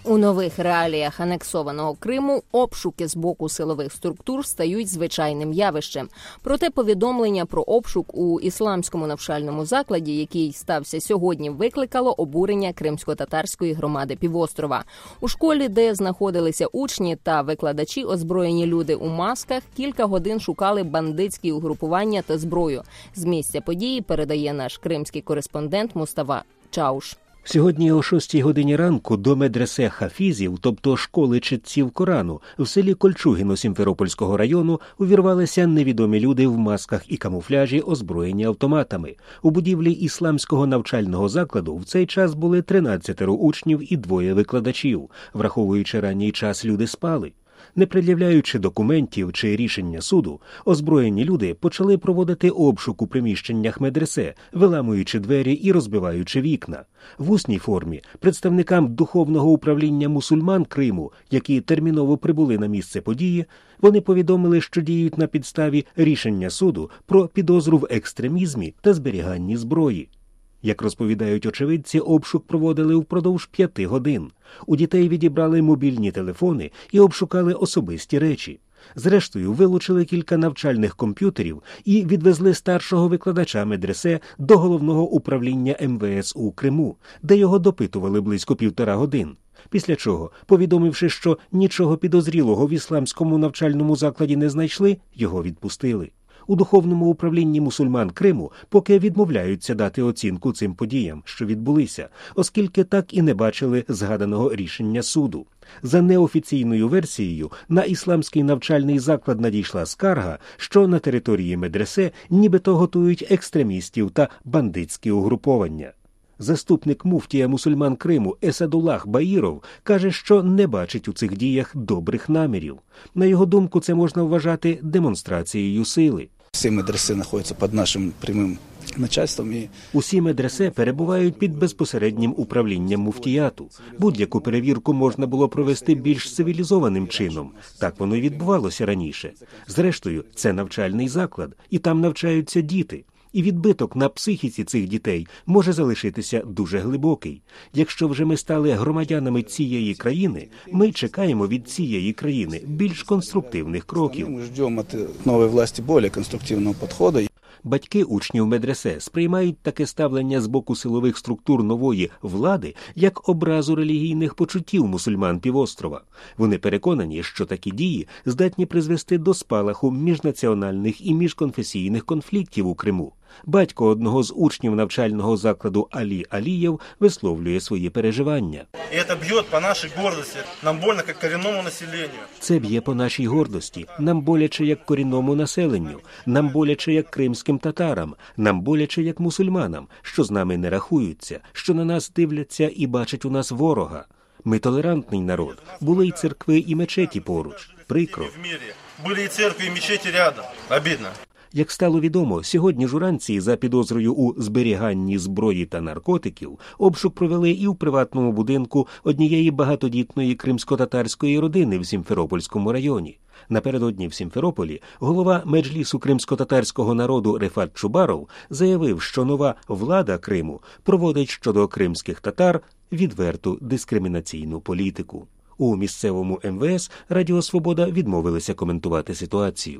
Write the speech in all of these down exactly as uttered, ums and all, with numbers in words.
У нових реаліях анексованого Криму обшуки з боку силових структур стають звичайним явищем. Проте повідомлення про обшук у ісламському навчальному закладі, який стався сьогодні, викликало обурення кримсько-татарської громади півострова. У школі, де знаходилися учні та викладачі, озброєні люди у масках, кілька годин шукали бандитські угрупування та зброю. З місця події передає наш кримський кореспондент Мустафа Чауш. Сьогодні о шостій годині ранку до медресе хафізів, тобто школи читців Корану, в селі Кольчугіно Сімферопольського району увірвалися невідомі люди в масках і камуфляжі, озброєні автоматами. У будівлі ісламського навчального закладу в цей час були тринадцятеро учнів і двоє викладачів. Враховуючи ранній час, люди спали. Не пред'являючи документів чи рішення суду, озброєні люди почали проводити обшук у приміщеннях медресе, виламуючи двері і розбиваючи вікна. В усній формі представникам духовного управління мусульман Криму, які терміново прибули на місце події, вони повідомили, що діють на підставі рішення суду про підозру в екстремізмі та зберіганні зброї. Як розповідають очевидці, обшук проводили впродовж п'яти годин. У дітей відібрали мобільні телефони і обшукали особисті речі. Зрештою, вилучили кілька навчальних комп'ютерів і відвезли старшого викладача медресе до головного управління ем ве ес у Криму, де його допитували близько півтора годин. Після чого, повідомивши, що нічого підозрілого в ісламському навчальному закладі не знайшли, його відпустили. У духовному управлінні мусульман Криму поки відмовляються дати оцінку цим подіям, що відбулися, оскільки так і не бачили згаданого рішення суду. За неофіційною версією, на ісламський навчальний заклад надійшла скарга, що на території медресе нібито готують екстремістів та бандитські угруповання. Заступник муфтія мусульман Криму Есадуллах Баїров каже, що не бачить у цих діях добрих намірів. На його думку, це можна вважати демонстрацією сили. Всі медресе знаходяться під нашим прямим начальством. І... Усі медресе перебувають під безпосереднім управлінням муфтіяту. Будь-яку перевірку можна було провести більш цивілізованим чином. Так воно й відбувалося раніше. Зрештою, це навчальний заклад, і там навчаються діти. І відбиток на психіці цих дітей може залишитися дуже глибокий. Якщо вже ми стали громадянами цієї країни, ми чекаємо від цієї країни більш конструктивних кроків. Ми чекаємо від нової влади більш конструктивного підходу. Батьки учнів медресе сприймають таке ставлення з боку силових структур нової влади як образу релігійних почуттів мусульман півострова. Вони переконані, що такі дії здатні призвести до спалаху міжнаціональних і міжконфесійних конфліктів у Криму. Батько одного з учнів навчального закладу Алі Алієв висловлює свої переживання. Це б'є по нашій гордості, нам больно як корінному населенню. Це б'є по нашій гордості, нам боляче як корінному населенню, нам боляче як кримським татарам, нам боляче як мусульманам, що з нами не рахуються, що на нас дивляться і бачать у нас ворога. Ми толерантний народ, були й церкви, і мечеті поруч. Прикро. Були і церкви, і мечеті рядом. Обідно. Як стало відомо, сьогодні ж уранці за підозрою у зберіганні зброї та наркотиків обшук провели і в приватному будинку однієї багатодітної кримсько-татарської родини в Сімферопольському районі. Напередодні в Сімферополі голова Меджлісу кримсько-татарського народу Рефат Чубаров заявив, що нова влада Криму проводить щодо кримських татар відверту дискримінаційну політику. У місцевому ем ве ес Радіо Свобода відмовилися коментувати ситуацію.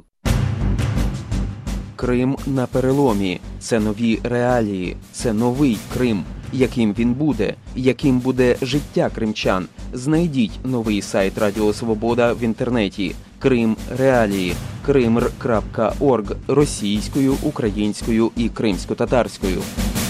Крим на переломі. Це нові реалії. Це новий Крим. Яким він буде? Яким буде життя кримчан? Знайдіть новий сайт Радіо Свобода в інтернеті. Крим Реалії. кримр крапка орг російською, українською і кримсько-татарською.